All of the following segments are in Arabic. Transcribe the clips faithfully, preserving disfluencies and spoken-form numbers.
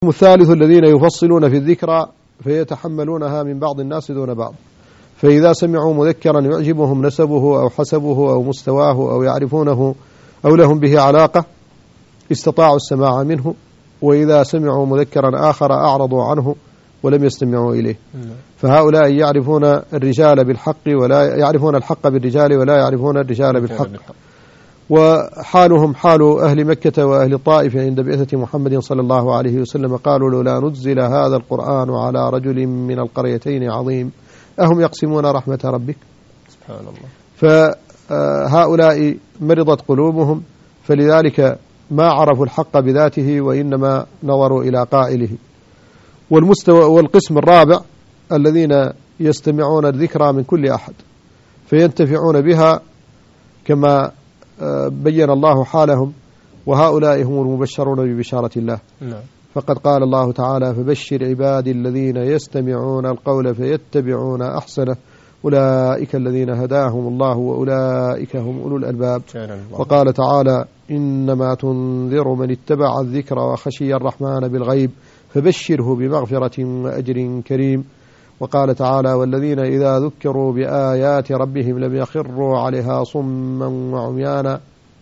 الثالث الذين يفصلون في الذكرى فيتحملونها من بعض الناس دون بعض، فإذا سمعوا مذكرا يعجبهم نسبه أو حسبه أو مستواه أو يعرفونه أو لهم به علاقة استطاعوا السماع منه، وإذا سمعوا مذكرا آخر أعرضوا عنه ولم يستمعوا إليه. فهؤلاء يعرفون الرجال بالحق ولا يعرفون الحق بالرجال ولا يعرفون الرجال بالحق، وحالهم حال أهل مكة وأهل الطائف عند بعثة محمد صلى الله عليه وسلم، قالوا لولا نزل هذا القرآن على رجل من القريتين عظيم أهم يقسمون رحمة ربك. سبحان الله. فهؤلاء مرضت قلوبهم، فلذلك ما عرفوا الحق بذاته وإنما نظروا إلى قائله. والمستوى والقسم الرابع الذين يستمعون الذكرى من كل أحد فينتفعون بها كما بين الله حالهم، وهؤلاء هم المبشرون ببشارة الله. نعم. فقد قال الله تعالى: فبشر عبادي الذين يستمعون القول فيتبعون أحسنه أولئك الذين هداهم الله وأولئك هم أولو الألباب. وقال تعالى: إنما تنذر من اتبع الذكر وخشي الرحمن بالغيب فبشره بمغفرة وأجر كريم. وقال تعالى: والذين إذا ذكروا بآيات ربهم لم يخروا عليها صما وعميانا.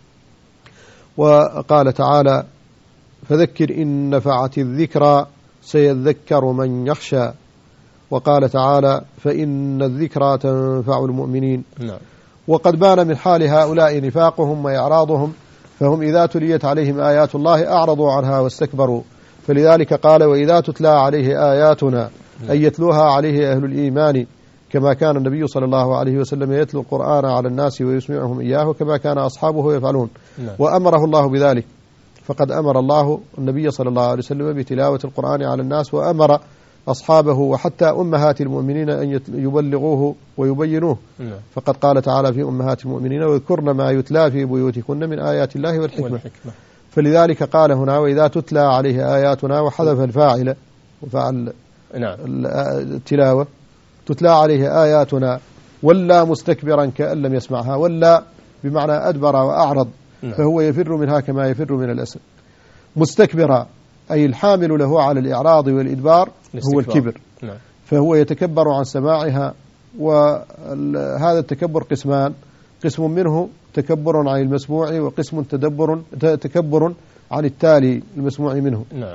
وقال تعالى: فذكر إن نفعت الذكرى سيذكر من يخشى. وقال تعالى: فإن الذكرى تنفع المؤمنين. نعم. وقد بان من حال هؤلاء نفاقهم وإعراضهم، فهم إذا تليت عليهم آيات الله أعرضوا عنها واستكبروا، فلذلك قال: وإذا تتلى عليه آياتنا أن يتلوها عليه أهل الإيمان، كما كان النبي صلى الله عليه وسلم يتلو القرآن على الناس ويسمعهم إياه كما كان أصحابه يفعلون. نعم. وأمره الله بذلك، فقد أمر الله النبي صلى الله عليه وسلم بتلاوة القرآن على الناس، وأمر أصحابه وحتى أمهات المؤمنين أن يبلغوه ويبينوه. نعم. فقد قال تعالى في أمهات المؤمنين: واذكرن ما يتلى في بيوتكن من آيات الله والحكمة. والحكمة. فلذلك قال هنا: وإذا تتلى عليه آياتنا، وحذف الفاعل وفعل نعم. التلاوة. تتلى عليه آياتنا ولا مستكبرا كأن لم يسمعها، ولا بمعنى أدبر وأعرض. نعم. فهو يفر منها كما يفر من الأسد. مستكبرا أي الحامل له على الإعراض والإدبار هو الكبر. نعم. فهو يتكبر عن سماعها. وهذا التكبر قسمان: قسم منه تكبر عن المسموع، وقسم تدبر تكبر عن التالي المسموع منه. نعم.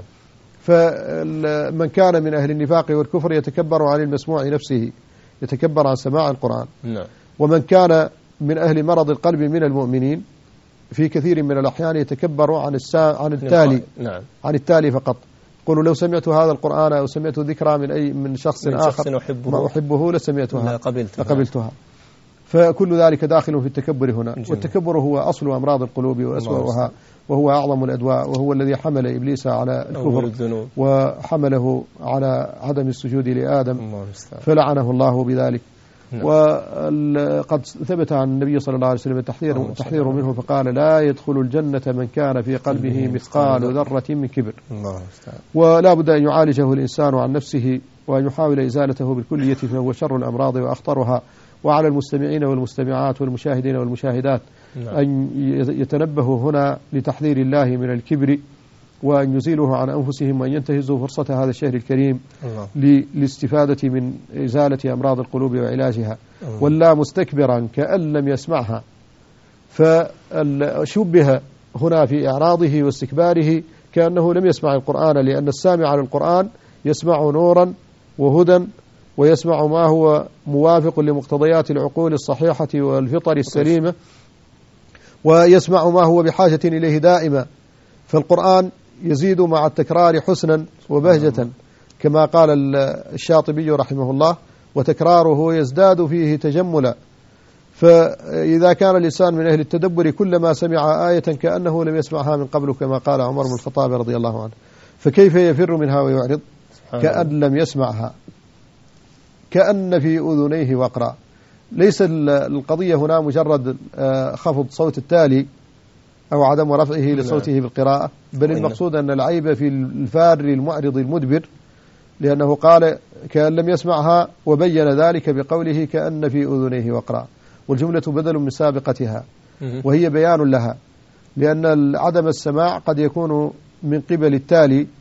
فمن كان من أهل النفاق والكفر يتكبر عن المسموع نفسه، يتكبر عن سماع القرآن. نعم. ومن كان من أهل مرض القلب من المؤمنين في كثير من الأحيان يتكبر عن السا عن التالي. نعم. عن التالي فقط. قولوا: لو سمعت هذا القرآن أو سمعت ذكرى من أي من شخص من آخر شخص أحبه ما أحبه لسمعتها لقبلتها. لقبلتها. فكل ذلك داخل في التكبر هنا. جميل. والتكبر هو أصل أمراض القلوب وأسوأها، وهو أعظم الأدواء، وهو الذي حمل إبليس على الكفر وحمله على عدم السجود لآدم، فلعنه الله بذلك. نعم. وقد ثبت عن النبي صلى الله عليه وسلم التحذير التحذير منه، فقال: لا يدخل الجنة من كان في قلبه مثقال ذرة من كبر. ولا بد أن يعالجه الإنسان عن نفسه وأن يحاول إزالته بالكلية، فهو شر الأمراض وأخطرها. وعلى المستمعين والمستمعات والمشاهدين والمشاهدات نعم. أن يتنبهوا هنا لتحذير الله من الكبر، وأن يزيلوه عن أنفسهم، وأن ينتهزوا فرصة هذا الشهر الكريم للاستفادة من إزالة أمراض القلوب وعلاجها. ولا مستكبرا كأن لم يسمعها، فشبه هنا في إعراضه واستكباره كأنه لم يسمع القرآن، لأن السامع للقرآن يسمع نورا وهدى، ويسمع ما هو موافق لمقتضيات العقول الصحيحة والفطر السليمة، ويسمع ما هو بحاجة إليه دائما. فالقرآن يزيد مع التكرار حسنا وبهجة، كما قال الشاطبي رحمه الله: وتكراره يزداد فيه تجملا. فإذا كان الإنسان من أهل التدبر كلما سمع آية كأنه لم يسمعها من قبل، كما قال عمر بن الخطاب رضي الله عنه، فكيف يفر منها ويعرض؟ كأن لم يسمعها، كأن في أذنيه وقرا. ليس القضية هنا مجرد خفض صوت التالي أو عدم رفعه لصوته بالقراءة، بل المقصود أن العيب في الفار المعرض المدبر، لأنه قال: كأن لم يسمعها، وبين ذلك بقوله: كأن في أذنيه وقرا. والجملة بدل من سابقتها، وهي بيان لها، لأن عدم السماع قد يكون من قبل التالي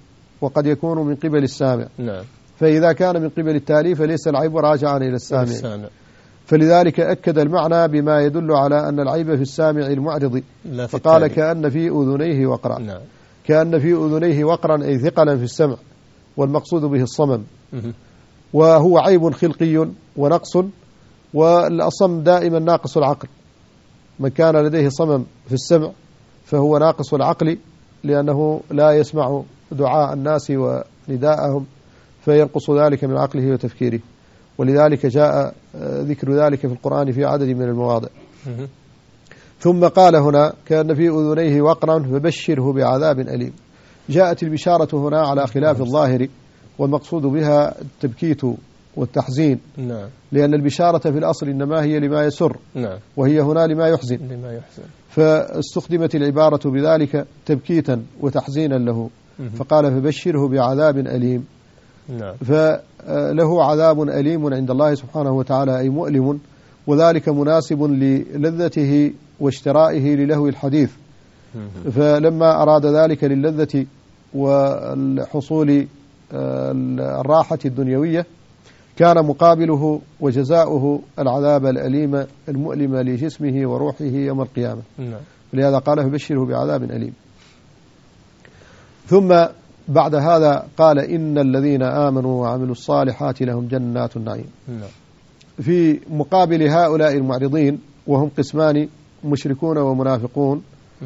وقد يكون من قبل السامع. نعم. فإذا كان من قبل التالي فليس العيب راجعا إلى السامع. السامع. فلذلك أكد المعنى بما يدل على أن العيب في السامع المعرض، فقال كأن في أذنيه وقرا. نعم. كأن في أذنيه وقرا أي ثقلا في السمع، والمقصود به الصمم، وهو عيب خلقي ونقص، والأصم دائما ناقص العقل. من كان لديه صمم في السمع فهو ناقص العقل، لأنه لا يسمع دعاء الناس ونداءهم، فينقص ذلك من عقله وتفكيره. ولذلك جاء ذكر ذلك في القرآن في عدد من المواضع. ثم قال هنا كأن في أذنيه وقرا فبشره بعذاب أليم. جاءت البشارة هنا على خلاف الظاهر، والمقصود بها التبكيت والتحزين. نعم. لأن البشارة في الأصل إنما هي لما يسر. نعم. وهي هنا لما يحزن. لما يحزن. فاستخدمت العبارة بذلك تبكيتا وتحزينا له، فقال فبشره بعذاب أليم. نعم. فله عذاب أليم عند الله سبحانه وتعالى، أي مؤلم، وذلك مناسب للذته واشترائه للهو الحديث. فلما أراد ذلك للذة والحصول الراحة الدنيوية كان مقابله وجزاؤه العذاب الأليم المؤلم لجسمه وروحه يوم القيامة. لهذا قال فبشره بعذاب أليم. ثم بعد هذا قال إن الذين آمنوا وعملوا الصالحات لهم جنات النعيم. في مقابل هؤلاء المعرضين، وهم قسمان مشركون ومنافقون،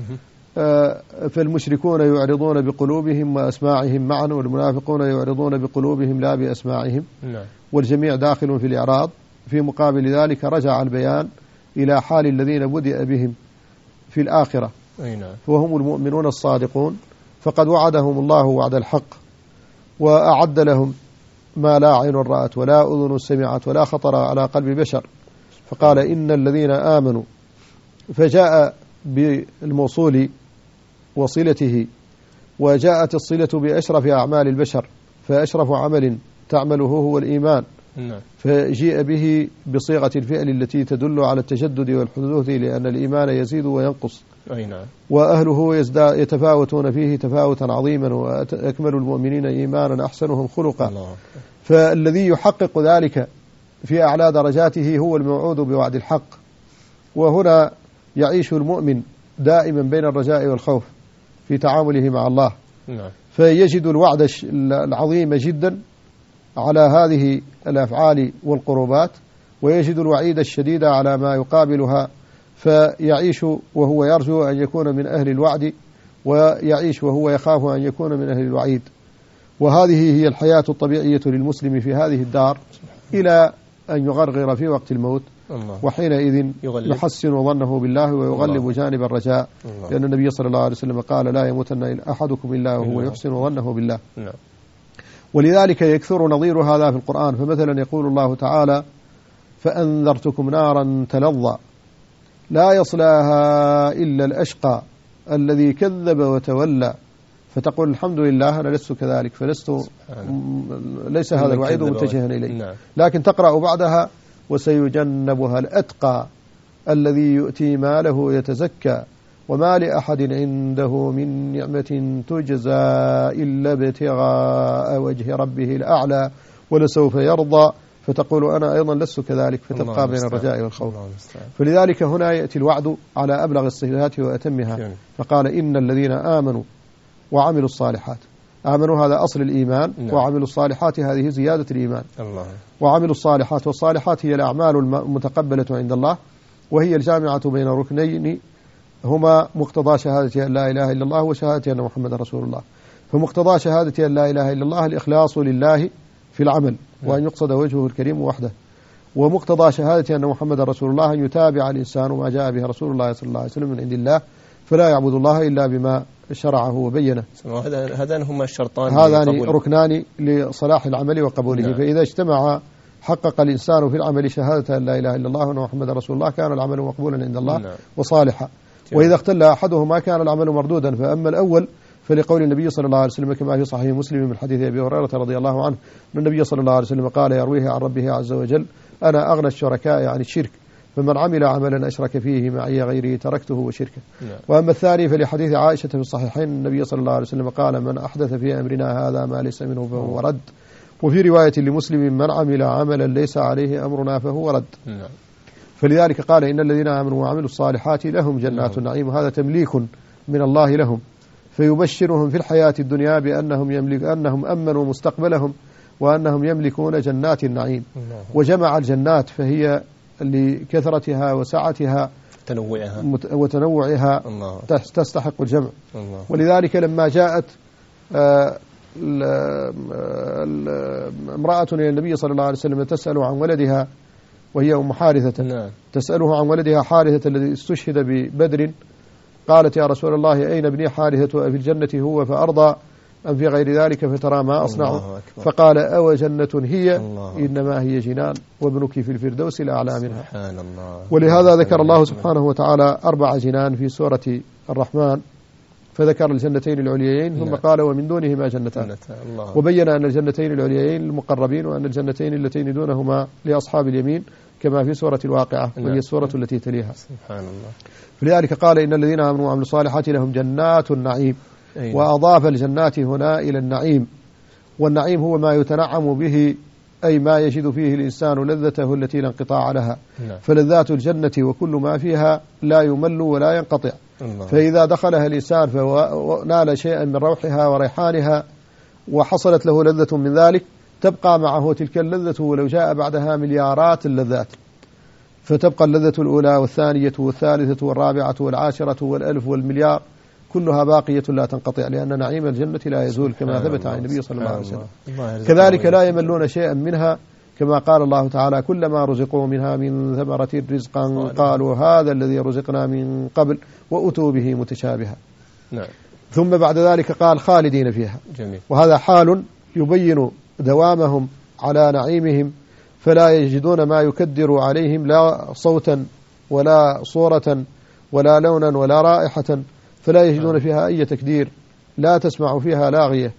فالمشركون يعرضون بقلوبهم وأسماعهم معا، والمنافقون يعرضون بقلوبهم لا بأسماعهم، والجميع داخل في الإعراض. في مقابل ذلك رجع البيان إلى حال الذين بدأ بهم في الآخرة، وهم المؤمنون الصادقون، فقد وعدهم الله وعد الحق، وأعد لهم ما لا عين رأت ولا أذن سمعت ولا خطر على قلب بشر. فقال إن الذين آمنوا، فجاء بالموصول وصلته، وجاءت الصلة بأشرف أعمال البشر، فأشرف عمل تعمله هو الإيمان، فجيء به بصيغة الفعل التي تدل على التجدد والحدوث، لأن الإيمان يزيد وينقص، وأهله يتفاوتون فيه تفاوتا عظيما، وأكمل المؤمنين إيمانا أحسنهم خلقا. فالذي يحقق ذلك في أعلى درجاته هو الموعود بوعد الحق. وهنا يعيش المؤمن دائما بين الرجاء والخوف في تعامله مع الله، فيجد الوعد العظيم جدا على هذه الأفعال والقربات، ويجد الوعيد الشديد على ما يقابلها، فيعيش وهو يرجو أن يكون من أهل الوعد، ويعيش وهو يخاف أن يكون من أهل الوعيد. وهذه هي الحياة الطبيعية للمسلم في هذه الدار إلى أن يغرغر في وقت الموت، وحينئذ يحسن ظنه بالله ويغلب جانب الرجاء، لأن النبي صلى الله عليه وسلم قال لا يموتن أحدكم إلا وهو يحسن ظنه بالله. ولذلك يكثر نظير هذا في القرآن. فمثلا يقول الله تعالى فأنذرتكم نارا تلظى لا يصلاها إلا الأشقى الذي كذب وتولى، فتقول الحمد لله أنا لست كذلك، فلست ليس هذا الوعيد متجها إليه. لكن تقرأ بعدها وسيجنبها الأتقى الذي يؤتي ماله يتزكى وما لأحد عنده من نعمة تجزى إلا ابتغاء وجه ربه الأعلى ولسوف يرضى، فتقول أنا أيضا لست كذلك، فتبقى بين الرجاء والخوف. فلذلك هنا يأتي الوعد على أبلغ الصفات وأتمها، فقال إن الذين آمنوا وعملوا الصالحات. آمنوا هذا أصل الإيمان، وعملوا الصالحات هذه زيادة الإيمان. وعملوا الصالحات، والصالحات هي الأعمال المتقبلة عند الله، وهي الجامعة بين ركنين هما مقتضى شهادة أن لا إله إلا الله وشهادة أن محمد رسول الله. فمقتضى شهادة أن لا إله إلا الله الإخلاص لله في العمل، وأن يقصد وجهه الكريم وحده. ومقتضى شهادة أن محمد رسول الله أن يتابع الإنسان ما جاء به رسول الله صلى الله عليه وسلم من عند الله، فلا يعبد الله إلا بما شرعه وبينه. هذان هما الشرطان، هذان ركنان لصلاح العمل وقبوله. نعم. فإذا اجتمع حقق الإنسان في العمل شهادة أن لا إله إلا الله وأن محمد رسول الله كان العمل مقبولا عند الله. نعم. وصالحا. وإذا اختل أحدهما كان العمل مردودا. فأما الأول فلقول النبي صلى الله عليه وسلم كما في صحيح مسلم من حديث أبي هريرة رضي الله عنه أن النبي صلى الله عليه وسلم قال يرويه عن ربه عز وجل أنا أغنى الشركاء عن الشرك، فمن عمل عملا أشرك فيه معي غيري تركته وشركه. نعم. وأما الثاني فلحديث عائشة في الصحيحين النبي صلى الله عليه وسلم قال من أحدث في أمرنا هذا ما ليس منه فهو رد. وفي رواية لمسلم من عمل عملا ليس عليه أمرنا فهو رد. نعم. فلذلك قال إن الذين آمنوا وعملوا الصالحات لهم جنات النعيم، وهذا تمليك من الله لهم، فيبشرهم في الحياة الدنيا بأنهم يملك أنهم أمنوا مستقبلهم وأنهم يملكون جنات النعيم. وجمع الجنات فهي لكثرتها وسعتها تنوعها وتنوعها الله. تستحق الجمع الله. ولذلك لما جاءت امرأة إلى النبي صلى الله عليه وسلم تسأله عن ولدها وهي أم حارثة، نعم. تسأله عن ولدها حارثة الذي استشهد ببدر، قالت يا رسول الله أين ابني حارثة في الجنة هو فأرضى أم في غير ذلك فترى ما أصنع؟ فقال أو جنة هي الله. إنما هي جنان وابنك في الفردوس الأعلى منها. سبحان الله. ولهذا ذكر الله سبحانه وتعالى أربع جنان في سورة الرحمن، فذكر الجنتين العليين ثم قال ومن دونهما جنتان، وبين أن الجنتين العليين للمقربين وأن الجنتين اللتين دونهما لأصحاب اليمين كما في سورة الواقعة وهي السورة التي تليها. سبحان الله. فلذلك قال إن الذين آمنوا وعملوا الصالحات لهم جنات النعيم. أيوة. وأضاف الجنات هنا إلى النعيم، والنعيم هو ما يتنعم به أي ما يجد فيه الإنسان لذته التي لا انقطاع لها. نعم. فلذات الجنة وكل ما فيها لا يمل ولا ينقطع. الله. فإذا دخلها الإنسان فنال شيئا من روحها وريحانها وحصلت له لذة من ذلك تبقى معه تلك اللذة ولو جاء بعدها مليارات اللذات، فتبقى اللذة الأولى والثانية والثالثة والرابعة والعاشرة والألف والمليار كلها باقية لا تنقطع، لأن نعيم الجنة لا يزول كما ثبت عن النبي صلى الله عليه وسلم. كذلك لا يملون شيئا منها كما قال الله تعالى كلما رزقوا منها من ثمرة رزقا قالوا هذا الذي رزقنا من قبل وأتوا به متشابها. نعم. ثم بعد ذلك قال خالدين فيها. جميل. وهذا حال يبين دوامهم على نعيمهم، فلا يجدون ما يكدر عليهم لا صوتا ولا صورة ولا لونا ولا رائحة، فلا يجدون فيها أي تكدير، لا تسمع فيها لاغية،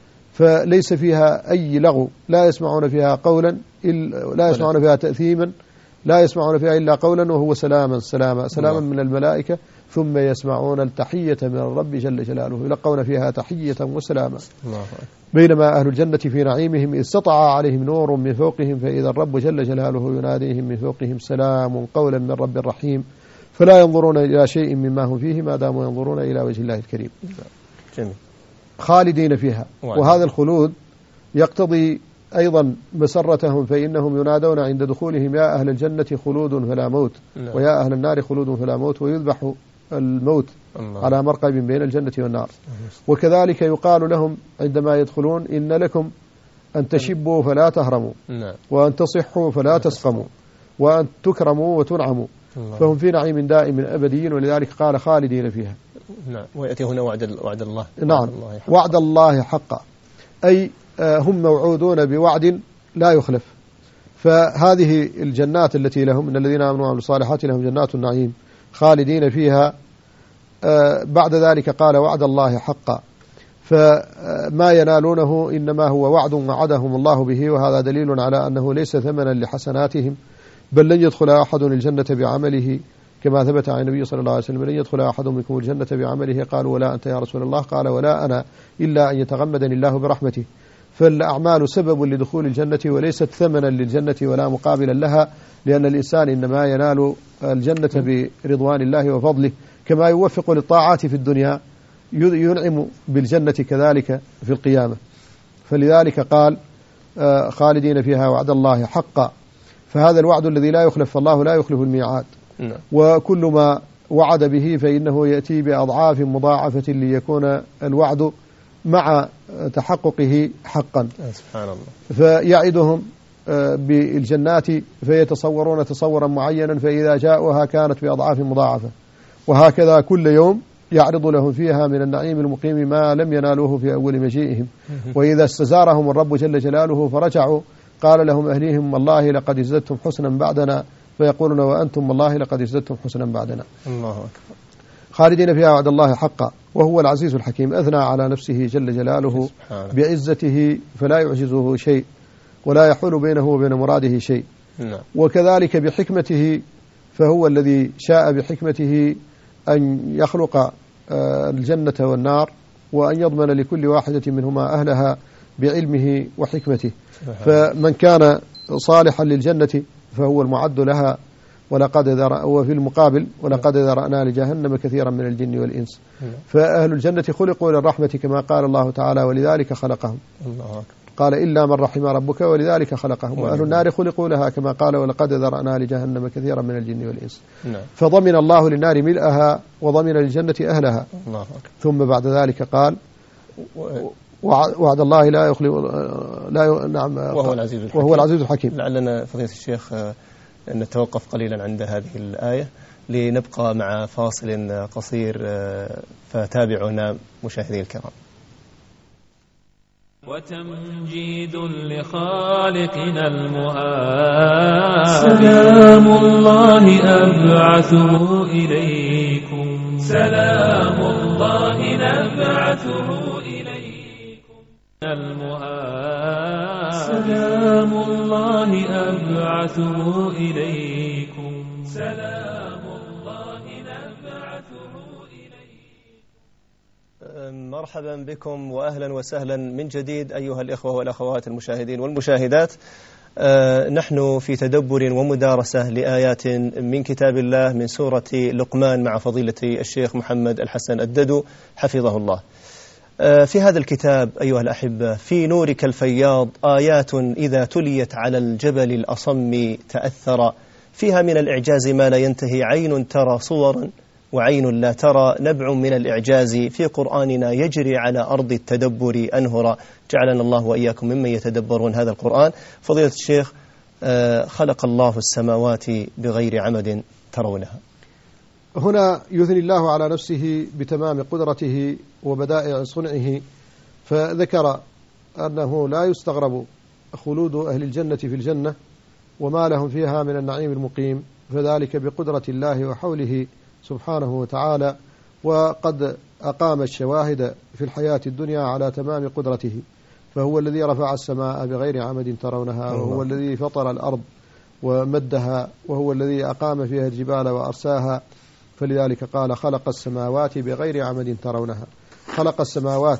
فليس فيها أي لغو، لا يسمعون فيها قولا لا يسمعون فيها تأثيما، لا يسمعون فيها إلا قولا وهو سلاما سلاما سلاما من الملائكة، ثم يسمعون التحية من الرب جل جلاله، يلقون فيها تحية وسلاما. بينما أهل الجنة في نعيمهم إذ سطع عليهم نور من فوقهم فإذا الرب جل جلاله يناديهم من فوقهم سلام قولا من رب رحيم، فلا ينظرون إلى شيء مما هم فيه ما داموا ينظرون إلى وجه الله الكريم. جميل. خالدين فيها. وهذا الخلود يقتضي أيضا مسرتهم، فإنهم ينادون عند دخولهم يا أهل الجنة خلود فلا موت، لا. ويا أهل النار خلود فلا موت، ويذبح الموت الله. على مرقب بين الجنة والنار. وكذلك يقال لهم عندما يدخلون إن لكم أن تشبوا فلا تهرموا، لا. وأن تصحوا فلا تسقموا، وأن تكرموا وتنعموا، الله. فهم في نعيم دائم أبدي، ولذلك قال خالدين فيها. نعم. ويأتي هنا وعد وعد الله. نعم. وعد الله حقا، أي هم موعودون بوعد لا يخلف. فهذه الجنات التي لهم إن الذين آمنوا وعملوا الصالحات لهم جنات النعيم خالدين فيها. بعد ذلك قال وعد الله حقا، فما ينالونه إنما هو وعد وعدهم الله به، وهذا دليل على أنه ليس ثمنا لحسناتهم، بل لن يدخل أحد الجنة بعمله كما ثبت عن النبي صلى الله عليه وسلم لن يدخل أحد منكم الجنة بعمله، قالوا ولا أنت يا رسول الله؟ قال ولا أنا إلا أن يتغمدني الله برحمته. فالأعمال سبب لدخول الجنة وليست ثمنا للجنة ولا مقابلا لها، لأن الإنسان إنما ينال الجنة برضوان الله وفضله، كما يوفق للطاعات في الدنيا ينعم بالجنة كذلك في القيامة. فلذلك قال خالدين فيها وعد الله حقا، فهذا الوعد الذي لا يخلف، فالله لا يخلف الميعاد. وكل ما وعد به فإنه يأتي بأضعاف مضاعفة ليكون الوعد مع تحققه حقا. سبحان الله. فيعدهم بالجنات فيتصورون تصورا معينا، فإذا جاءوها كانت بأضعاف مضاعفة، وهكذا كل يوم يعرض لهم فيها من النعيم المقيم ما لم ينالوه في أول مجيئهم. وإذا استزارهم الرب جل جلاله فرجعوا قال لهم أهليهم والله لقد ازددتم حسنا بعدنا، فيقولون وأنتم والله لقد ازددتم حسنا بعدنا. الله أكبر. خالدين فيها وعد الله حقا وهو العزيز الحكيم، أثنى على نفسه جل جلاله بعزته فلا يعجزه شيء ولا يحول بينه وبين مراده شيء. نعم. وكذلك بحكمته فهو الذي شاء بحكمته أن يخلق الجنة والنار، وأن يضمن لكل واحدة منهما أهلها بعلمه وحكمته. فمن كان صالحا للجنة فهو المعد لها، ولقد ذرأ وفي المقابل ولقد ذرأنا لجهنم كثيرا من الجن والإنس. فأهل الجنة خلقوا للرحمة كما قال الله تعالى ولذلك خلقهم. قال إلا من رحم ربك ولذلك خلقهم. وأهل النار خلقوا لها كما قال ولقد ذرأنا لجهنم كثيرا من الجن والإنس. فضمن الله للنار ملئها وضمن للجنة أهلها. ثم بعد ذلك قال وعد الله لا يخلف لا نعم وهو العزيز الحكيم. وهو العزيز الحكيم. لعلنا فضيلة الشيخ نتوقف قليلا عند هذه الآية لنبقى مع فاصل قصير، فتابعونا مشاهدي الكرام. وتمجيد لخالقنا المهاب سلام الله أبعثه إليكم، سلام الله نبعثه إليكم المهاب، سلام الله أبعثه إليكم، سلام الله نبعثه إليكم. مرحبا بكم وأهلا وسهلا من جديد أيها الإخوة والأخوات المشاهدين والمشاهدات. آه نحن في تدبر ومدارسة لآيات من كتاب الله من سورة لقمان مع فضيلة الشيخ محمد الحسن الددو حفظه الله. آه في هذا الكتاب أيها الأحبة في نورك الفياض آيات إذا تليت على الجبل الأصم تأثر، فيها من الإعجاز ما لا ينتهي، عين ترى صورا وعين لا ترى، نبع من الإعجاز في قرآننا يجري على أرض التدبر أنهرا. جعلنا الله وإياكم ممن يتدبرون هذا القرآن. فضيلة الشيخ، خلق الله السماوات بغير عمد ترونها. هنا يثني الله على نفسه بتمام قدرته وبدائع صنعه، فذكر أنه لا يستغرب خلود أهل الجنة في الجنة وما لهم فيها من النعيم المقيم، فذلك بقدرة الله وحوله سبحانه وتعالى، وقد أقام الشواهد في الحياة الدنيا على تمام قدرته. فهو الذي رفع السماء بغير عمد ترونها، وهو الذي فطر الأرض ومدها، وهو الذي أقام فيها الجبال وأرساها، فلذلك قال خلق السماوات بغير عمد ترونها. خلق السماوات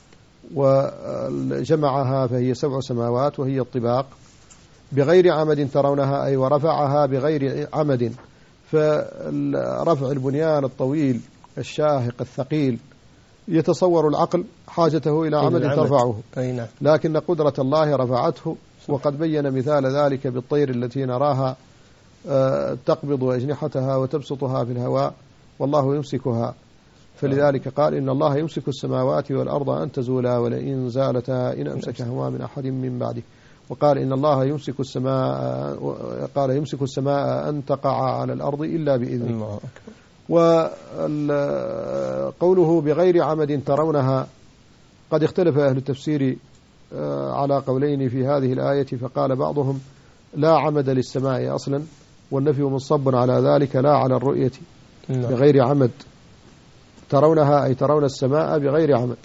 وجمعها فهي سبع سماوات وهي الطباق، بغير عمد ترونها أي ورفعها بغير عمد. فرفع البنيان الطويل الشاهق الثقيل يتصور العقل حاجته إلى عمد ترفعه، لكن قدرة الله رفعته، وقد بين مثال ذلك بالطير التي نراها تقبض أجنحتها وتبسطها في الهواء والله يمسكها. فلذلك قال إن الله يمسك السماوات والأرض أن تزولا ولئن زالتا إن أمسكهما من أحد من بعده. وقال إن الله يمسك السماء قال يمسك السماء أن تقع على الأرض إلا بإذنه. وقوله بغير عمد ترونها قد اختلف أهل التفسير على قولين في هذه الآية، فقال بعضهم لا عمد للسماء أصلا، والنفي منصب على ذلك لا على الرؤية بغير عمد ترونها أي ترون السماء بغير عمد.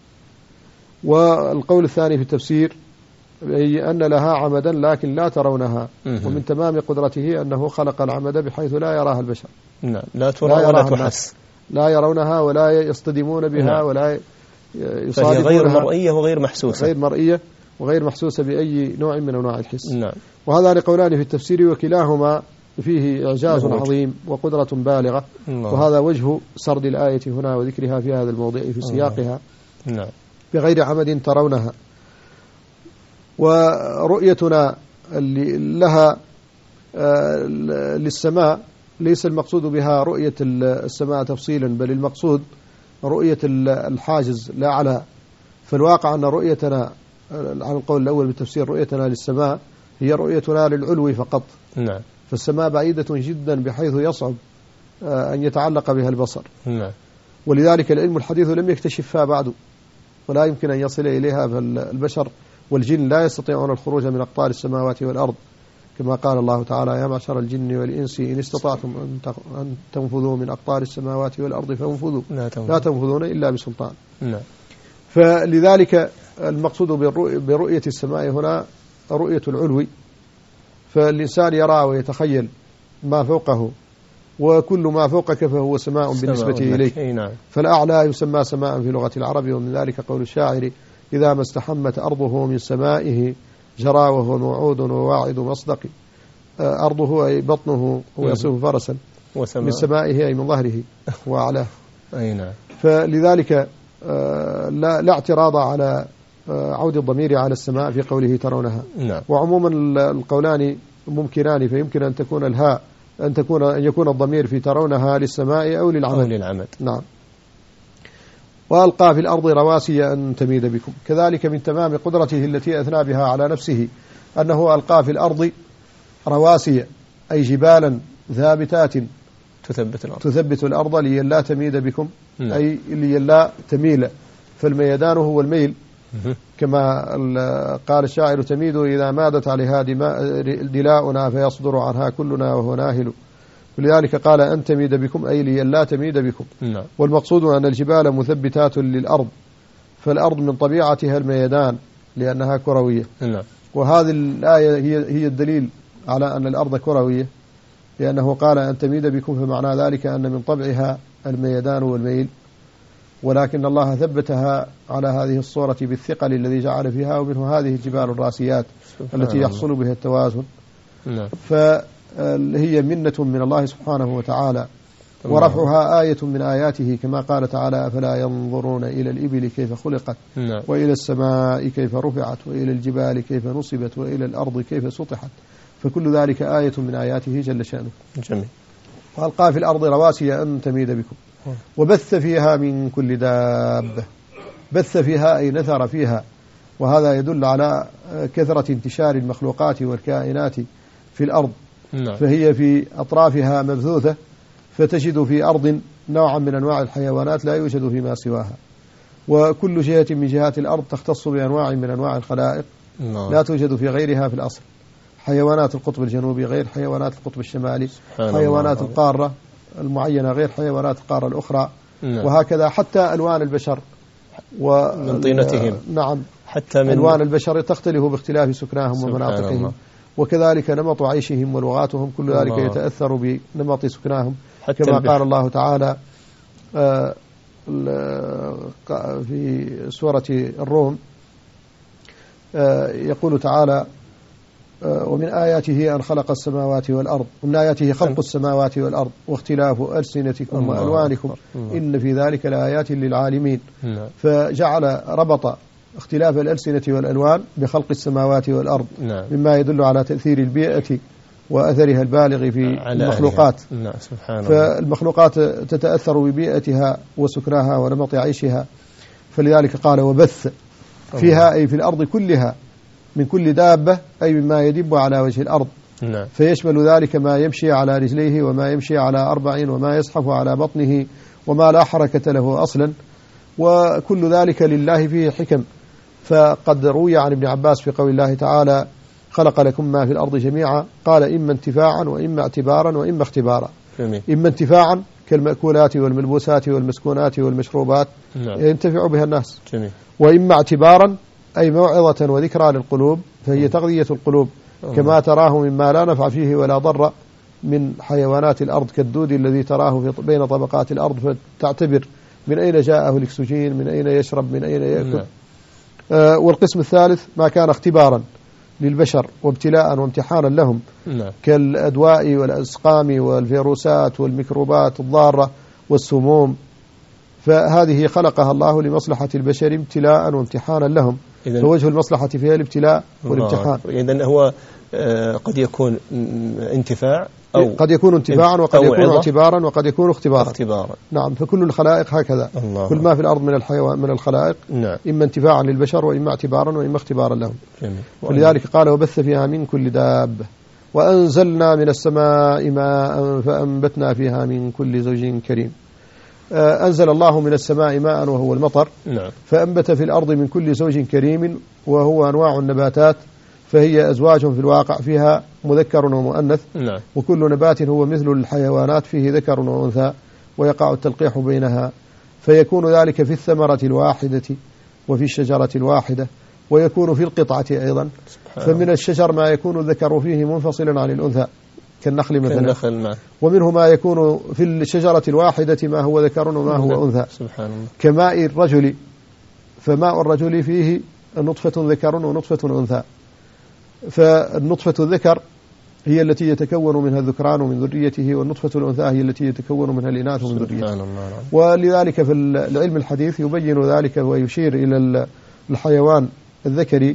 والقول الثاني في التفسير أي أن لها عمدا لكن لا ترونها، ومن تمام قدرته أنه خلق العمد بحيث لا يراها البشر. نعم، لا ترى ولا تحس، لا يرونها ولا يصطدمون بها. نعم. ولا يصادفونها، فهي غير مرئية وغير محسوسة، غير مرئية وغير محسوسة بأي نوع من أنواع الحس. نعم. وهذان قولان في التفسير، وكلاهما فيه إعجاز عظيم وقدرة بالغة. الله. وهذا وجه سرد الآية هنا وذكرها في هذا الموضع في سياقها. نعم. بغير عمد ترونها. ورؤيتنا اللي لها للسماء ليس المقصود بها رؤية السماء تفصيلا، بل المقصود رؤية الحاجز لا على. فالواقع أن رؤيتنا على القول الأول بالتفسير رؤيتنا للسماء هي رؤيتنا للعلو فقط. نعم. فالسماء بعيدة جدا بحيث يصعب أن يتعلق بها البصر. نعم. ولذلك العلم الحديث لم يكتشفها بعد، ولا يمكن أن يصل إليها، فالبشر والجن لا يستطيعون الخروج من أقطار السماوات والأرض، كما قال الله تعالى يا معشر الجن والإنس إن استطعتم أن تنفذوا من أقطار السماوات والأرض فانفذوا لا تنفذون إلا بسلطان. نعم. فلذلك المقصود برؤية السماء هنا رؤية العلو، فالإنسان يرى ويتخيل ما فوقه وكل ما فوقك فهو سماء بالنسبة إليك. نعم. فالأعلى يسمى سماء في لغة العرب، ومن ذلك قول الشاعر: إذا ما استحمت أرضه من سمائه جرى وهو موعود وواعد مصدق. أرضه أي بطنه ويصف فرسا، وسماء. من سمائه أي من ظهره وأعلاه. أي نعم. فلذلك لا, لا اعتراض على عود الضمير على السماء في قوله ترونها. نعم. وعموما القولان ممكنان، فيمكن أن تكون الهاء أن تكون أن يكون الضمير في ترونها للسماء أو للعمد. أو للعمد. نعم. وألقى في الأرض رواسي أن تميد بكم. كذلك من تمام قدرته التي أثنى بها على نفسه أنه ألقى في الأرض رواسي أي جبالا ثابتات تثبت الأرض تثبت الأرض ليلا تميد بكم. نعم. أي ليلا تميل، فالميدان هو الميل كما قال الشاعر: تميد إذا مادت عليها دلاؤنا فيصدر عنها كلنا وهو ناهل. ولذلك قال أن تميد بكم أي ليلا تميد بكم. نعم. والمقصود أن الجبال مثبتات للأرض، فالأرض من طبيعتها الميدان لأنها كروية. نعم. وهذه الآية هي هي الدليل على أن الأرض كروية، لأنه قال أن تميد بكم، فمعنى ذلك أن من طبعها الميدان والميل، ولكن الله ثبتها على هذه الصورة بالثقل الذي جعل فيها، ومنه هذه الجبال الراسيات التي يحصل بها التوازن. نعم. فهي منة من الله سبحانه وتعالى، ورفعها آية من آياته كما قال تعالى: أفلا ينظرون إلى الإبل كيف خلقت، نعم. وإلى السماء كيف رفعت، وإلى الجبال كيف نصبت، وإلى الأرض كيف سطحت. فكل ذلك آية من آياته جل شأنه. جميل. وألقى في الأرض رواسي أن تميد بكم، وبث فيها من كل دابة. بث فيها أي نثر فيها، وهذا يدل على كثرة انتشار المخلوقات والكائنات في الأرض. نعم. فهي في أطرافها مبثوثة، فتجد في أرض نوعا من أنواع الحيوانات لا يوجد فيما سواها، وكل جهة من جهات الأرض تختص بأنواع من أنواع الخلائق نعم. لا توجد في غيرها في الأصل. حيوانات القطب الجنوبي غير حيوانات القطب الشمالي، حيوانات الله. القارة المعينة غير حيوانات القارة الأخرى. نعم. وهكذا حتى ألوان البشر و... من طينتهم. نعم. حتى من ألوان البشر تختلف باختلاف سكناهم ومناطقهم الله. وكذلك نمط عيشهم ولغاتهم، كل ذلك الله. يتأثر بنمط سكناهم، كما البحر. قال الله تعالى في سورة الروم: يقول تعالى: ومن آياته أن خلق السماوات والأرض، ومن آياته خلق السماوات والأرض واختلاف ألسنتكم وألوانكم إن في ذلك لآيات للعالمين. فجعل ربط اختلاف الألسنة والألوان بخلق السماوات والأرض، مما يدل على تأثير البيئة وأثرها البالغ في المخلوقات. فالمخلوقات تتأثر ببيئتها وسكنها ونمط عيشها. فلذلك قال: وبث فيها أي في الأرض كلها من كل دابة، أي مما يدب على وجه الأرض. نعم. فيشمل ذلك ما يمشي على رجليه، وما يمشي على أربع، وما يزحف على بطنه، وما لا حركة له أصلا، وكل ذلك لله فيه حكم. فقد روي عن ابن عباس في قول الله تعالى: خلق لكم ما في الأرض جميعا، قال: إما انتفاعا وإما اعتبارا وإما اختبارا. جميل. إما انتفاعا كالمأكولات والملبوسات والمسكونات والمشروبات، نعم. ينتفع بها الناس. جميل. وإما اعتبارا أي موعظة وذكرى للقلوب، فهي تغذية القلوب، كما تراه مما لا نفع فيه ولا ضر من حيوانات الأرض كالدود الذي تراه في بين طبقات الأرض، فتعتبر من أين جاءه الأكسجين، من أين يشرب، من أين يأكل. نعم. آه والقسم الثالث ما كان اختبارا للبشر وابتلاء وامتحانا لهم، نعم. كالأدواء والأسقام والفيروسات والميكروبات الضارة والسموم، فهذه خلقها الله لمصلحة البشر ابتلاء وامتحانا لهم. فوجه المصلحة فيها الابتلاء والامتحان. إذن هو قد يكون انتفاع أو قد يكون انتفاعا، وقد يكون اعتبارا، وقد يكون اختبارا. اختبارا. نعم. فكل الخلائق هكذا. الله. كل ما في الأرض من الحيوان من الخلائق، نعم. إما انتفاعا للبشر، وإما اعتبارا، وإما اختبارا لهم. جميل. فلذلك قال: وبث فيها من كل دابة، وأنزلنا من السماء ماء فأنبتنا فيها من كل زوج كريم. أنزل الله من السماء ماء وهو المطر، نعم. فأنبت في الأرض من كل زوج كريم، وهو أنواع النباتات، فهي أزواج في الواقع فيها مذكر ومؤنث، نعم. وكل نبات هو مثل الحيوانات فيه ذكر وأنثى، ويقع التلقيح بينها، فيكون ذلك في الثمرة الواحدة وفي الشجرة الواحدة، ويكون في القطعة أيضا. فمن الشجر ما يكون الذكر فيه منفصلا عن الأنثى، كالنخل مثلا، كالنخل نعم. ومنه ما يكون في الشجرة الواحدة ما هو ذكر وما هو أنثى، سبحان الله. كماء الرجل، فماء الرجل فيه نطفة ذكر ونطفة أنثى، فالنطفة الذكر هي التي يتكون منها الذكران من ذريته، والنطفة الأنثى هي التي يتكون منها الإناث من ذريته. ولذلك في العلم الحديث يبين ذلك ويشير إلى الحيوان الذكري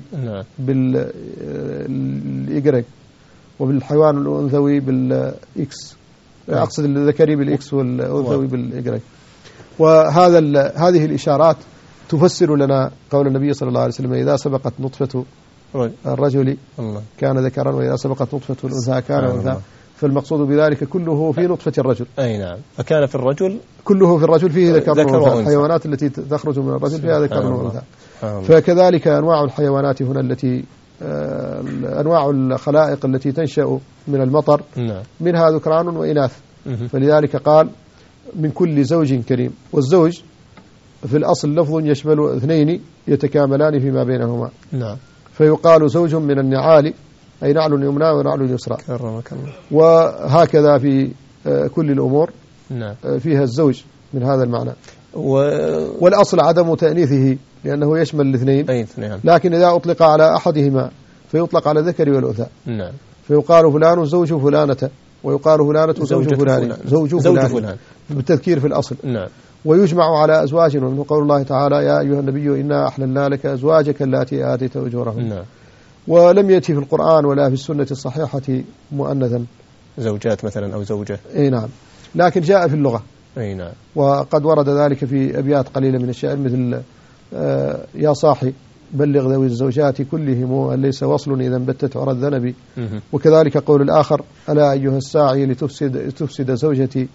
بالإجريك وبالحيوان الأنثوي بالإكس، أقصد الذكري بالإكس والأنثوي بالإجريك. وهذا هذه الإشارات تفسر لنا قول النبي صلى الله عليه وسلم: إذا سبقت نطفة الرجل كان ذكرا، وإذا سبقت نطفة الأنثى كان أنثى. فالمقصود بذلك كله في نطفة الرجل. أي نعم. فكان في الرجل كله في الرجل فيه ذكر وأنثى. الحيوانات التي تخرج من الرجل فيها ذكر وأنثى. فكذلك أنواع الحيوانات هنا التي أنواع الخلائق التي تنشأ من المطر منها ذكران وإناث. فلذلك قال: من كل زوج كريم. والزوج في الأصل لفظ يشمل اثنين يتكاملان فيما بينهما. نعم. فيقال زوج من النعال، أي نعل يمنى ونعل يسرى. كرمك الله. وهكذا في كل الأمور نعم. فيها الزوج من هذا المعنى. و... والأصل عدم تأنيثه لأنه يشمل الاثنين. أي اثنين. لكن إذا أطلق على أحدهما فيطلق على الذكر والأنثى. نعم. فيقال فلان زوج فلانة، ويقال فلانة زوج فلان، زوج فلان, فلان. بالتذكير في الأصل. نعم. ويجمع على أزواج، ومنه قول الله تعالى: يا أيها النبي إنا أحللنا لك أزواجك اللاتي آتيت أجورهن. نعم. ولم يأتي في القرآن ولا في السنة الصحيحة مؤنثا زوجات مثلا أو زوجة. أي نعم. لكن جاء في اللغة. أي نعم. وقد ورد ذلك في أبيات قليلة من الشعر، مثل آه يا صاحي بلغ ذوي الزوجات كلهم أن ليس وصل إذا انبتت عرى الذنب. وكذلك قول الآخر: ألا أيها الساعي لتفسد تفسد زوجتي.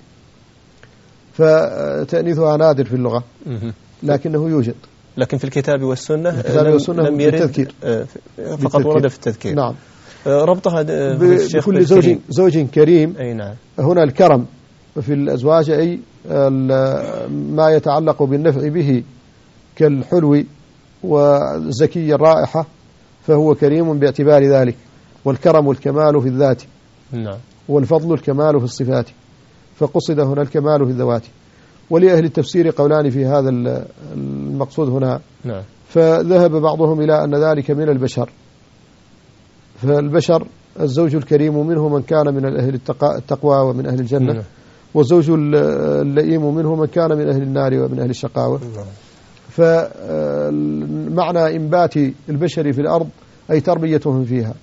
فتأنيثها نادر في اللغة لكنه يوجد. لكن في الكتاب والسنة, الكتاب لم, والسنة لم يرد بالتذكير. فقط بالتذكير. ورد في التذكير. نعم. ربطها بكل زوج, زوج كريم. أي نعم. هنا الكرم في الأزواج أي ما يتعلق بالنفع به كالحلو وزكي الرائحة فهو كريم باعتبار ذلك. والكرم الكمال في الذات. نعم. والفضل الكمال في الصفات، فقصد هنا الكمال في الذوات. ولأهل التفسير قولان في هذا المقصود هنا. نعم. فذهب بعضهم إلى أن ذلك من البشر، فالبشر الزوج الكريم منه من كان من أهل التقوى ومن أهل الجنة. نعم. والزوج اللئيم منه من كان من أهل النار ومن أهل الشقاوة. نعم. فمعنى إنبات البشر في الأرض أي تربيتهم فيها.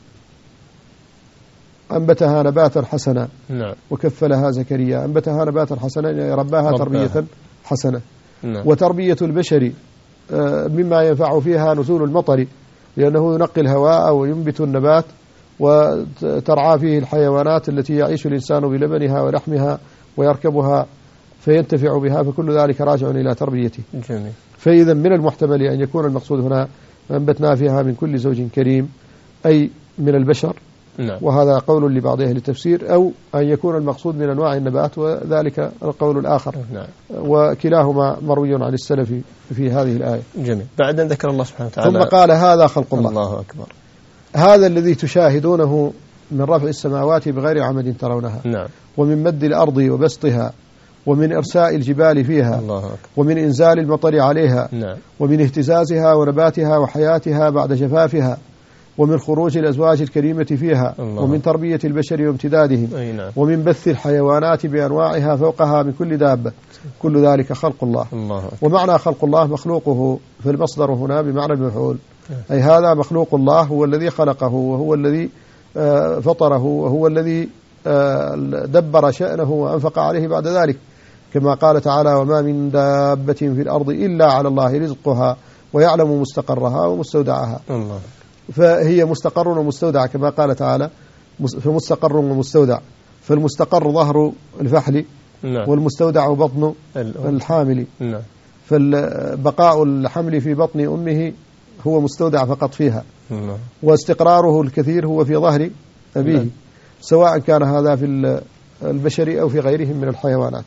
أنبتها نباتا حسنا. نعم. وكفلها زكريا. أنبتها نباتا حسنا يعني رباها, رباها تربية حسنة. نعم. وتربية البشر مما ينفع فيها نزول المطر، لأنه ينقي الهواء وينبت النبات وترعى فيه الحيوانات التي يعيش الإنسان بلبنها ولحمها ويركبها فينتفع بها، فكل ذلك راجع إلى تربيته. جميل. فإذا من المحتمل أن يكون المقصود هنا أنبتنا فيها من كل زوج كريم أي من البشر. نعم. وهذا قول لبعض أهل التفسير، أو أن يكون المقصود من أنواع النبات، وذلك القول الآخر. نعم. وكلاهما مروي عن السلف في هذه الآية. جميل. بعد أن ذكر الله سبحانه وتعالى ثم قال: هذا خلق الله. الله أكبر. هذا الذي تشاهدونه من رفع السماوات بغير عمد ترونها. نعم. ومن مد الأرض وبسطها، ومن إرساء الجبال فيها. الله أكبر. ومن إنزال المطر عليها. نعم. ومن اهتزازها ونباتها وحياتها بعد جفافها، ومن خروج الأزواج الكريمة فيها. الله. ومن تربية البشر وامتدادهم. نعم. ومن بث الحيوانات بأنواعها فوقها من كل دابة. كل ذلك خلق الله. الله. ومعنى خلق الله مخلوقه، فالمصدر هنا بمعنى المفعول. أي هذا مخلوق الله، هو الذي خلقه وهو الذي فطره وهو الذي دبر شأنه وأنفق عليه بعد ذلك، كما قال تعالى: وما من دابة في الأرض إلا على الله رزقها ويعلم مستقرها ومستودعها. الله. فهي مستقر ومستودع كما قال تعالى: فمستقر ومستودع. فالمستقر ظهر الفحل. نعم. والمستودع بطن الحامل. نعم. فالبقاء الحمل في بطن أمه هو مستودع فقط فيها. نعم. واستقراره الكثير هو في ظهر أبيه. نعم. سواء كان هذا في البشر أو في غيرهم من الحيوانات.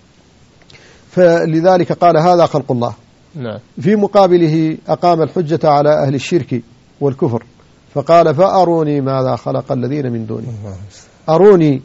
فلذلك قال: هذا خلق الله. نعم. في مقابله أقام الحجة على أهل الشرك والكفر، فقال: فأروني ماذا خلق الذين من دونه. أروني،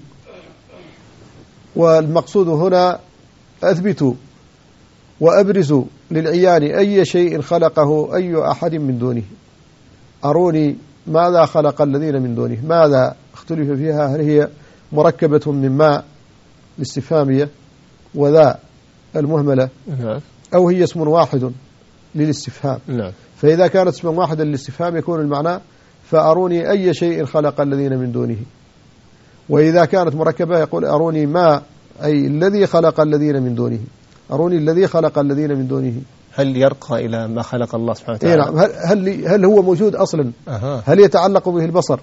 والمقصود هنا أثبتوا وأبرزوا للعيان أي شيء خلقه أي أحد من دونه. أروني ماذا خلق الذين من دونه، ماذا اختلف فيها، هل هي مركبة من ماء الاستفهامية وذا المهملة أو هي اسم واحد للاستفهام. فإذا كانت اسما واحدا للاستفهام يكون المعنى فأروني أي شيء خلق الذين من دونه، وإذا كانت مركبة يقول أروني ما، أي الذي خلق الذين من دونه، أروني الذي خلق الذين من دونه. هل يرقى إلى ما خلق الله سبحانه وتعالى؟ نعم. هل, هل, هل هو موجود أصلا؟ أه. هل يتعلق به البصر؟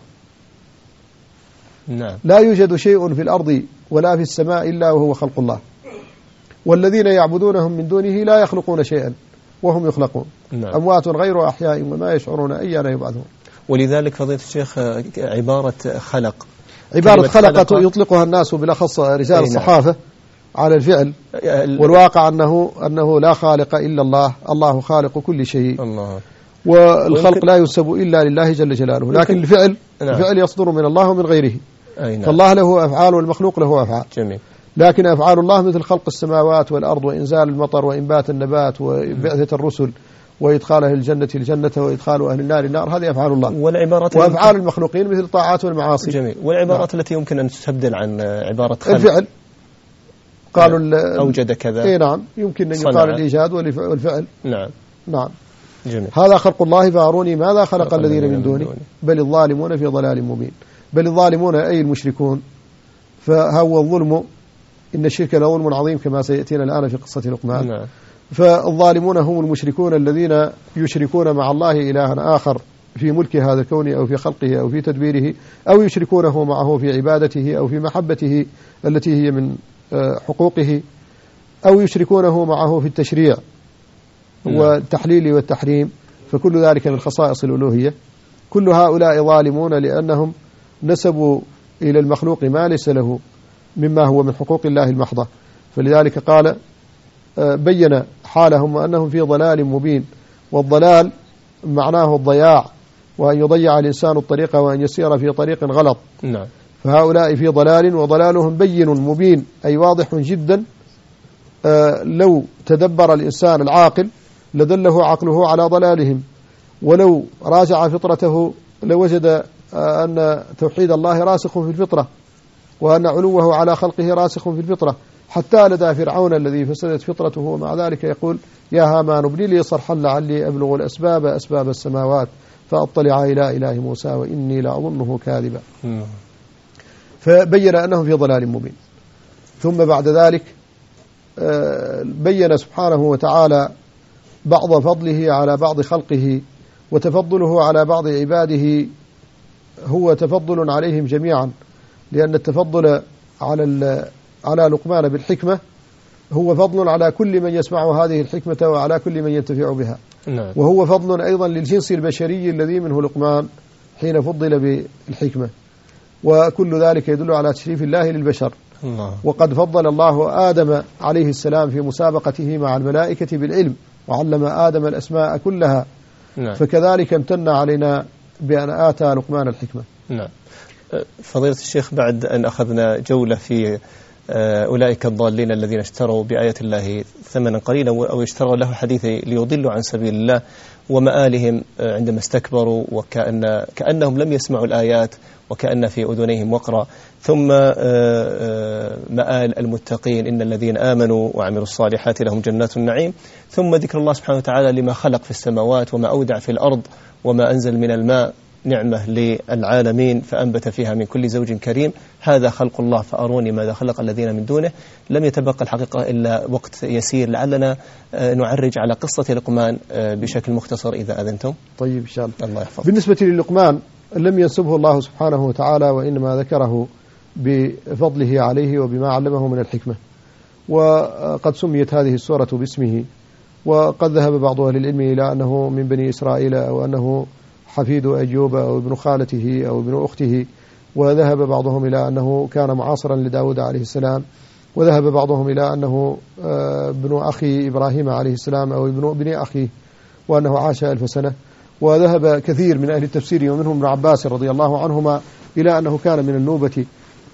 نعم. لا يوجد شيء في الأرض ولا في السماء إلا وهو خلق الله، والذين يعبدونهم من دونه لا يخلقون شيئا وهم يخلقون. نعم. أموات غير أحياء وما يشعرون أيان يبعثون. ولذلك فضيلة الشيخ عبارة خلق، عبارة خلق يطلقها الناس بالأخص رجال الصحافة على الفعل، والواقع أنه أنه لا خالق إلا الله، الله خالق كل شيء. الله. والخلق لا ينسب إلا لله جل جلاله، لكن الفعل نعم. الفعل يصدر من الله ومن غيره. نعم. فالله له أفعال والمخلوق له أفعال. جميل. لكن أفعال الله مثل خلق السماوات والأرض وإنزال المطر وإنبات النبات وبعثة الرسل وإدخال أهل الجنة الجنة وإدخال أهل النار النار، هذه أفعال الله. والعبارات وأفعال المخلوقين مثل الطاعات والمعاصي. جميل. والعبارات نعم. التي يمكن أن تستبدل عن عبارة خلق، الفعل قالوا أوجد كذا. إيه نعم، يمكن أن يقال الإيجاد والفعل. نعم. نعم. جميل. هذا خلق الله فأروني ماذا خلق الذين من دونه بل الظالمون في ضلال مبين. بل الظالمون أي المشركون، فهو الظلم، إن الشرك لظلم عظيم كما سيأتينا الآن في قصة لقمان. نعم. فالظالمون هم المشركون الذين يشركون مع الله إلها آخر في ملك هذا الكون أو في خلقه أو في تدبيره، أو يشركونه معه في عبادته أو في محبته التي هي من حقوقه، أو يشركونه معه في التشريع والتحليل والتحريم، فكل ذلك من خصائص الألوهية. كل هؤلاء ظالمون لأنهم نسبوا إلى المخلوق ما ليس له مما هو من حقوق الله المحضة. فلذلك قال بين حالهم وأنهم في ضلال مبين، والضلال معناه الضياع، وأن يضيع الإنسان الطريق وأن يسير في طريق غلط. نعم. فهؤلاء في ضلال، وضلالهم بين مبين أي واضح جدا. لو تدبر الإنسان العاقل لدله عقله على ضلالهم، ولو راجع فطرته لوجد أن توحيد الله راسخ في الفطرة، وأن علوه على خلقه راسخ في الفطرة، حتى لدى فرعون الذي فسدت فطرته ومع ذلك يقول يا هامان ابني لي صرحا لعلي أبلغ الأسباب أسباب السماوات فأطلع إلى إله موسى وإني لأظنه كاذبا. فبين أنهم في ضلال مبين. ثم بعد ذلك بين سبحانه وتعالى بعض فضله على بعض خلقه، وتفضله على بعض عباده هو تفضل عليهم جميعا، لأن التفضل على على لقمان بالحكمة هو فضل على كل من يسمع هذه الحكمة وعلى كل من ينتفع بها. نعم. وهو فضل أيضا للجنس البشري الذي منه لقمان حين فضل بالحكمة، وكل ذلك يدل على تشريف الله للبشر. الله. وقد فضل الله آدم عليه السلام في مسابقته مع الملائكة بالعلم، وعلم آدم الأسماء كلها. نعم. فكذلك امتن علينا بأن آتى لقمان الحكمة. نعم. فضيلة الشيخ، بعد أن أخذنا جولة في أولئك الضالين الذين اشتروا بآيات الله ثمنا قليلا أو اشتروا له حديث ليضلوا عن سبيل الله، ومآلهم عندما استكبروا وكأن كأنهم لم يسمعوا الآيات وكأن في أذنيهم وقرا، ثم مآل المتقين إن الذين آمنوا وعملوا الصالحات لهم جنات النعيم، ثم ذكر الله سبحانه وتعالى لما خلق في السماوات وما أودع في الأرض وما أنزل من الماء نعمة للعالمين فأنبت فيها من كل زوج كريم، هذا خلق الله فأروني ماذا خلق الذين من دونه. لم يتبقى الحقيقة إلا وقت يسير، لعلنا نعرج على قصة لقمان بشكل مختصر إذا أذنتم. طيب إن شاء الله. الله يحفظ. بالنسبة للقمان لم ينسبه الله سبحانه وتعالى، وإنما ذكره بفضله عليه وبما علمه من الحكمة، وقد سميت هذه السورة باسمه. وقد ذهب بعض أهل العلم إلى أنه من بني إسرائيل، أو أنه حفيد أيوب أو ابن خالته أو ابن أخته، وذهب بعضهم إلى أنه كان معاصرا لداود عليه السلام، وذهب بعضهم إلى أنه ابن أخي إبراهيم عليه السلام أو ابن ابن أخيه، وأنه عاش ألف سنة. وذهب كثير من أهل التفسير ومنهم ابن عباس رضي الله عنهما إلى أنه كان من النوبة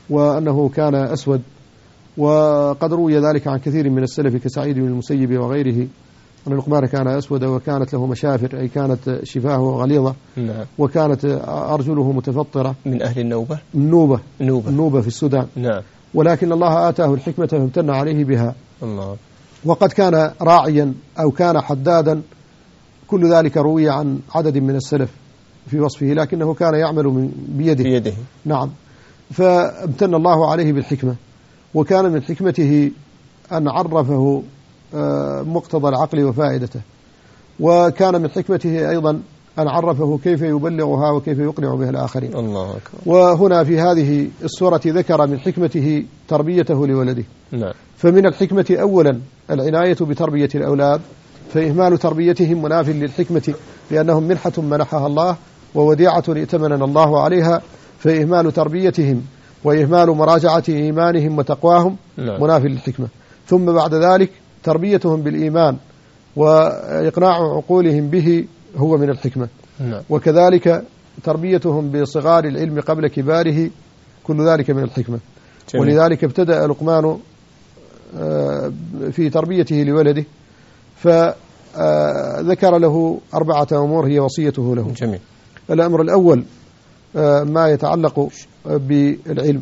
وأنه كان أسود. وقد روي ذلك عن كثير من السلف كسعيد بن المسيب وغيره أن لقمان كان أسود وكانت له مشافر، أي كانت شفاهه غليظة. نعم. وكانت أرجله متفطرة. من أهل النوبة. النوبة. النوبة. النوبة في السودان. نعم. ولكن الله آتاه الحكمة فامتن عليه بها. الله. وقد كان راعيا أو كان حدادا، كل ذلك روي عن عدد من السلف في وصفه، لكنه كان يعمل من بيده. بيده. نعم. فامتن الله عليه بالحكمة، وكان من حكمته أن عرفه مقتضى العقل وفائدته، وكان من حكمته أيضا أن عرفه كيف يبلغها وكيف يقنع بها الآخرين. الله أكبر. وهنا في هذه السورة ذكر من حكمته تربيته لولده. نعم. فمن الحكمة أولا العناية بتربية الأولاد، فإهمال تربيتهم مناف للحكمة، لأنهم منحة منحها الله ووديعة ائتمننا الله عليها، فإهمال تربيتهم وإهمال مراجعة إيمانهم وتقواهم نعم. مناف للحكمة. ثم بعد ذلك تربيتهم بالإيمان وإقناع عقولهم به هو من الحكمة. نعم. وكذلك تربيتهم بصغار العلم قبل كباره، كل ذلك من الحكمة. جميل. ولذلك ابتدأ لقمان في تربيته لولده فذكر له أربعة أمور هي وصيته له. جميل. الأمر الأول ما يتعلق بالعلم،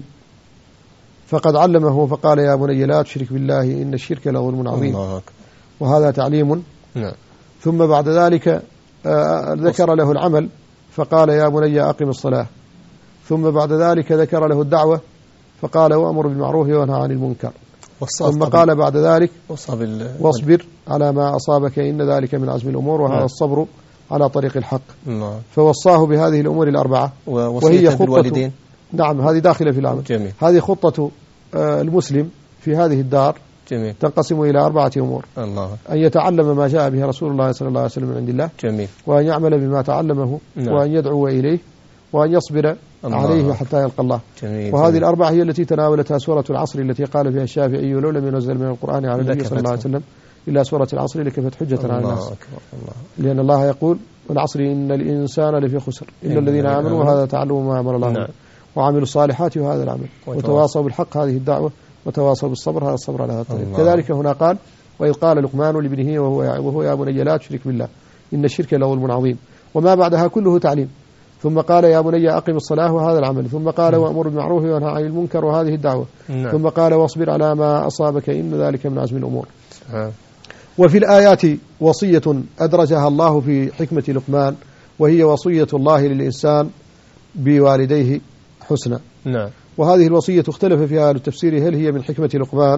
فقد علمه فقال يا بني لا تشرك بالله إن الشرك لظلم عظيم، وهذا تعليم. نعم. ثم بعد ذلك ذكر له العمل فقال يا بني أقم الصلاة. ثم بعد ذلك ذكر له الدعوة فقال وأمر بالمعروف وانهى عن المنكر. ثم قال بعد ذلك واصبر على ما أصابك إن ذلك من عزم الأمور، وهذا نعم. الصبر على طريق الحق. نعم. فوصاه بهذه الأمور الأربعة، وهي خطة بالوالدين. نعم، هذه داخلة في العمل. جميل. هذه خطة المسلم في هذه الدار. جميل. تنقسم إلى أربعة أمور. الله. أن يتعلم ما جاء به رسول الله صلى الله عليه وسلم من عند الله. جميل. وأن يعمل بما تعلمه. نعم. وأن يدعو إليه، وأن يصبر الله. عليه حتى يلقى الله. جميل. وهذه جميل. الأربعة هي التي تناولتها سورة العصر التي قال فيها الشافعي لو لم ينزل من القرآن على النبي صلى الله عليه وسلم إلا سورة العصر لكفت حجة على الناس. الله. لأن الله يقول والعصر إن الإنسان لفي خسر إلا الذين آمنوا، وهذا تعلم ما أمر الله. نعم. وعملوا الصالحات وهذا العمل، وتواصوا بالحق هذه الدعوة، وتواصوا بالصبر هذا الصبر على هذا الطريق. كذلك هنا قال وإذ قال لقمان لابنه وهو وهو يا بني لا تشرك بالله إن الشرك لظلم عظيم، وما بعدها كله تعليم. ثم قال يا بني أقم الصلاة وهذا العمل. ثم قال وأمر بالمعروف وانهى عن المنكر وهذه الدعوة. نعم. ثم قال واصبر على ما أصابك إن ذلك من عزم الأمور. نعم. وفي الآيات وصية أدرجها الله في حكمة لقمان، وهي وصية الله للإنسان بوالديه حسنا. نعم. وهذه الوصية اختلف فيها أهل التفسير هل هي من حكمة لقمان،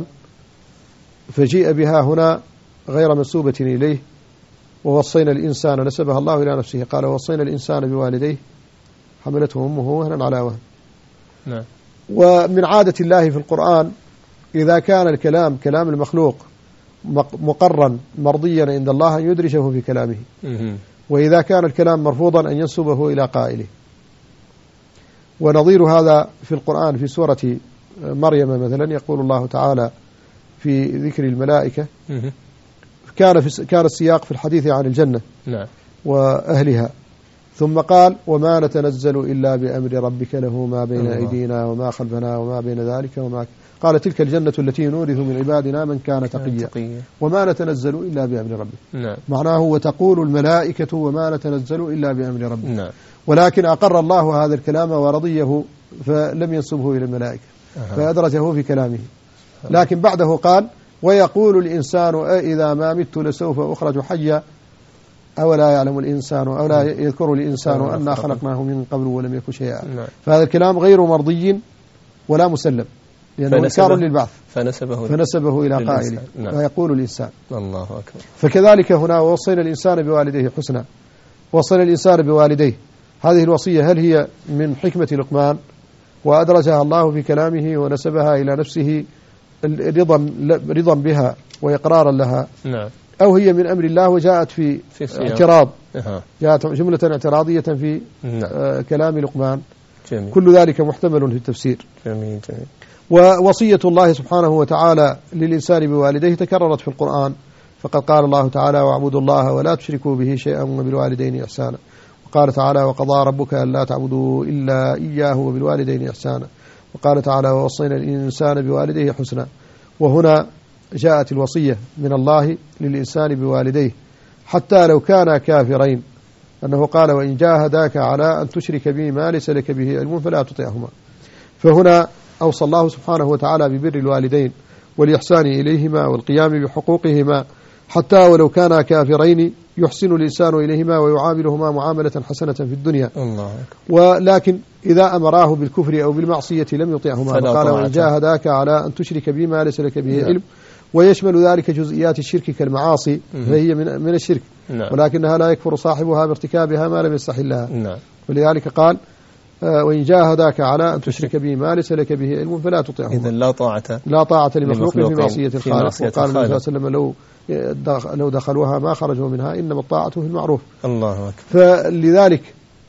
فجيء بها هنا غير منسوبة إليه. ووصينا الإنسان نسبها الله إلى نفسه، قال ووصينا الإنسان بوالديه حملته أمه وهنا على وهن. نعم. ومن عادة الله في القرآن إذا كان الكلام كلام المخلوق مقرا مرضيا عند الله أن يدرجه في كلامه، وإذا كان الكلام مرفوضا أن ينسبه إلى قائله. ونظير هذا في القرآن في سورة مريم مثلا يقول الله تعالى في ذكر الملائكة كان في كان السياق في الحديث عن الجنة. نعم. وأهلها، ثم قال وما نتنزل إلا بأمر ربك له ما بين الله. أيدينا وما خلفنا وما بين ذلك وما قال تلك الجنة التي نورث من عبادنا من كان تقيا وما نتنزل إلا بأمر ربك. نعم. معناه وتقول الملائكة وما نتنزل إلا بأمر ربك. نعم. ولكن أقر الله هذا الكلام ورضيه فلم ينسبه إلى الملائكة. أه. فأدرجه في كلامه. لكن بعده قال ويقول الإنسان أإذا ما مت لسوف أخرج حيا أولا يعلم الإنسان أو لا يذكر الإنسان أنا خلقناه من قبل ولم يكن شيئا. نعم. فهذا الكلام غير مرضي ولا مسلم، لأنه إنكار للبعث، فنسبه, فنسبه إلى قائله. نعم. ويقول الإنسان. الله أكبر. فكذلك هنا ووصينا الإنسان بوالديه حسنا، وصينا الإنسان بوالديه. هذه الوصية هل هي من حكمة لقمان وأدرجها الله في كلامه ونسبها إلى نفسه رضا رضا بها وإقرارا لها؟ نعم. أو هي من أمر الله وجاءت في, في اعتراض، أه. جاءت جملة اعتراضية في نعم. آه كلام لقمان. جميل. كل ذلك محتمل في التفسير. جميل جميل. ووصية الله سبحانه وتعالى للإنسان بوالديه تكررت في القرآن، فقد قال الله تعالى واعبدوا الله ولا تشركوا به شيئا وبالوالدين إحسانا. وقال تعالى وقضى ربك ألا تعبدوا إلا إياه وبالوالدين إحسانا. وقال تعالى ووصينا الإنسان بوالديه حسنا. وهنا جاءت الوصية من الله للإنسان بوالديه حتى لو كانا كافرين، أنه قال وإن جاهداك على أن تشرك بي ما ليس لك به علم فلا تطعهما. فهنا أوصى الله سبحانه وتعالى ببر الوالدين والإحسان إليهما والقيام بحقوقهما حتى ولو كانا كافرين يحسن الإنسان إليهما ويعاملهما معاملة حسنة في الدنيا. الله. ولكن إذا أمراه بالكفر أو بالمعصية لم يطيعهما، قال وإن جاهداك على أن تشرك بي ما ليس لك به علم، ويشمل ذلك جزئيات الشرك كالمعاصي فهي من من الشرك، ولكنها لا يكفر صاحبها بارتكابها ما لم يستحلها. ولذلك قال وإن جاهداك على أن تشرك به ما ليس لك به علم فلا تطعهما. إذا لا طاعة لا طاعة لمخلوق في معصية الخالق. وقال النبي صلى الله عليه وسلم لو لو دخلوها ما خرجوا منها إنما الطاعة في المعروف. الله أكبر. فلذلك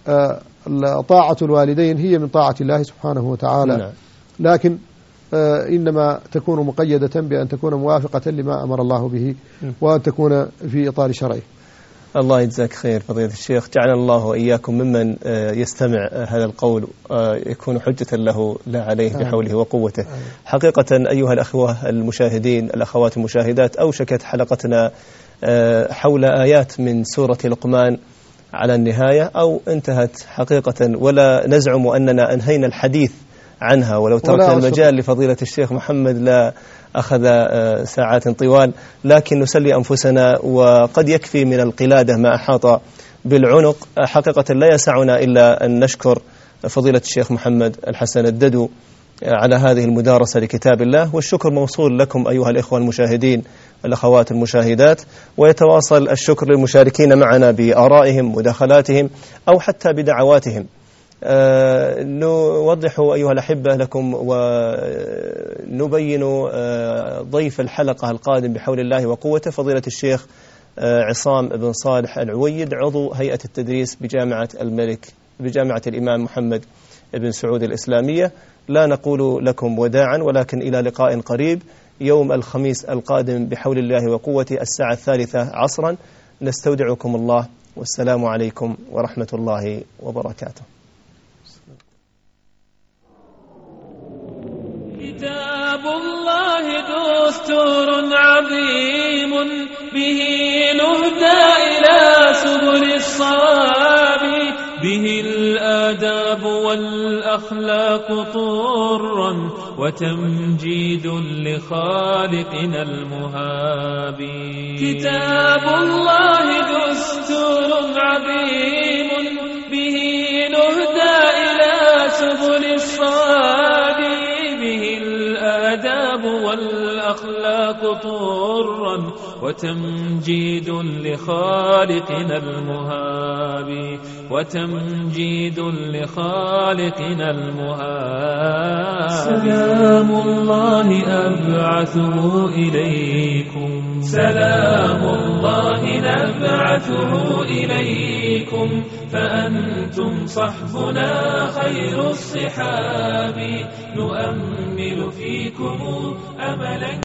طاعة الوالدين هي من طاعة الله سبحانه وتعالى. نعم. لكن إنما تكون مقيدة بأن تكون موافقة لما أمر الله به وأن تكون في إطار شرعه. الله يجزاك خير فضيلة الشيخ، جعل الله وإياكم ممن يستمع هذا القول يكون حجة له لا عليه بحوله وقوته. حقيقة أيها الأخوة المشاهدين الأخوات المشاهدات، أوشكت حلقتنا حول آيات من سورة لقمان على النهاية أو انتهت حقيقة، ولا نزعم أننا أنهينا الحديث عنها، ولو تركنا المجال لفضيلة الشيخ محمد لا أخذ ساعات طوال، لكن نسلي أنفسنا وقد يكفي من القلادة ما أحاط بالعنق. حقيقة لا يسعنا إلا أن نشكر فضيلة الشيخ محمد الحسن الددو على هذه المدارسة لكتاب الله، والشكر موصول لكم أيها الإخوة المشاهدين الأخوات المشاهدات، ويتواصل الشكر للمشاركين معنا بآرائهم مداخلاتهم أو حتى بدعواتهم. أه نوضح أيها الأحبة لكم ونبين أه ضيف الحلقة القادم بحول الله وقوته فضيلة الشيخ أه عصام بن صالح العويد، عضو هيئة التدريس بجامعة الملك بجامعة الإمام محمد بن سعود الإسلامية. لا نقول لكم وداعا ولكن إلى لقاء قريب يوم الخميس القادم بحول الله وقوته الساعة الثالثة عصرا. نستودعكم الله والسلام عليكم ورحمة الله وبركاته. كتاب الله دستور عظيم به نهدى إلى سبل الصواب، به الآداب والأخلاق طرا وتمجيد لخالقنا المهاب. كتاب الله دستور عظيم به نهدى إلى سبل الصواب، به الآداب والأخلاق طرا وتمجيد لخالقنا المهاب، وتمجيد لخالقنا المهاب. سلام الله أبعثه إليكم، سلام الله نبعثه إليكم، فأنتم صحبنا خير الصحاب، نؤمل فيكم أملا